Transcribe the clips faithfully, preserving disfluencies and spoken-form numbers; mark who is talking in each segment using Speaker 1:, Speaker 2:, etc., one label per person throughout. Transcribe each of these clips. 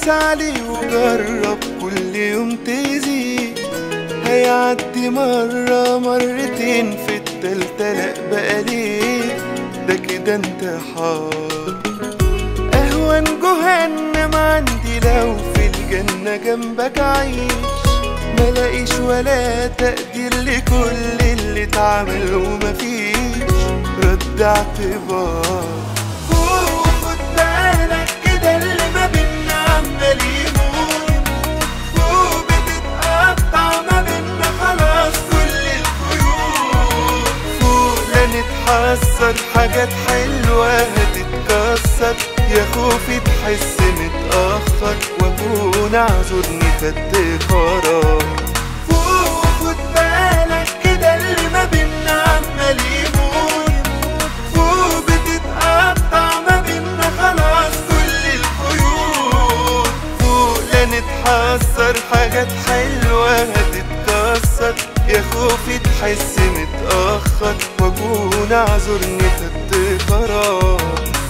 Speaker 1: عليه وجرب كل يوم تزيد، هيعدي مرة مرتين في التالتة لأ بقى ليه، ده كده انتحار. أهون جهنم عندي لو في الجنة جنبك عيش، ملاقيش ولا تقدير لكل اللي اتعمل ومفيش رد اعتبار. فوق خد بالك كده اللي ما بينا عمال يموت، فوق بتتقطع ما بينا خلاص كل الخيوط، فوق لا نتحسر حاجات حلوة هتتكسر، يا خوفي تحس متأخر واكون اعذرني خدت قرار. فوق خد بالك كده اللي ما بينا عمال يموت، فوق بتتقطع ما بينا خلاص كل الخيوط، فوق لا نتحسر حاجات حلوة هتتكسر، يا خوفي تحس متأخر واكون اعذرني خدت قرار.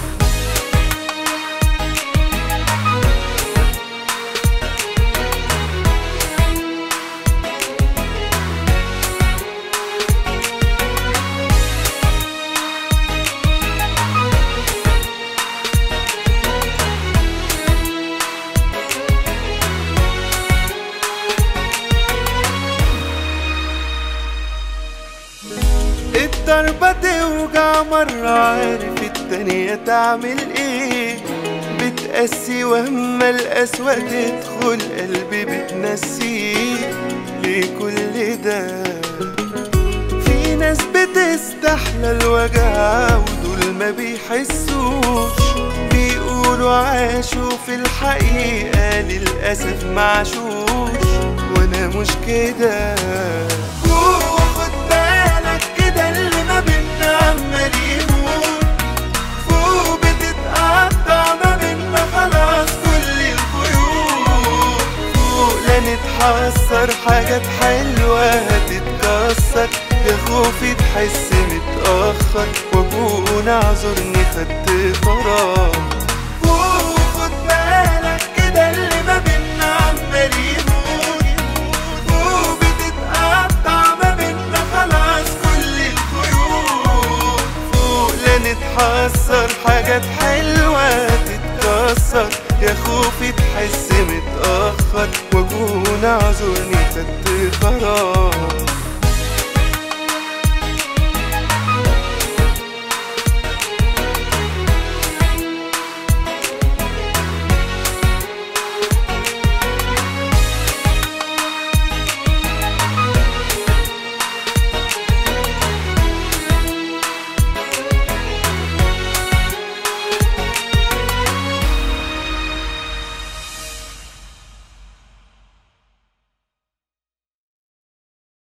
Speaker 1: الضربة توجع مرة عارف التانية تعمل ايه، بتقسي واما القسوة تدخل قلبي بتنسيه، ليه كل ده؟ في ناس بتستحلى الوجع ودول ما بيحسوش، بيقولوا عاشوا في الحقيقة للأسف معشوش، وانا مش كده. اللي ما بينا عمال يموت، فوق بتتقطع ما بينا خلاص كل الخيوط، فوق لا نتحسر حاجات حلوة هتتكسر، يا خوفي تحس متأخر واكون اعذرني خدت قرار. فوق خد بالك كده اللي ما بينا عمال يموت، فوق بتتقطع ما بينا خلاص نتحسر حاجات حلوة تتكسر، يا خوفي تحس متأخر واكون اعذرني خدت قرار.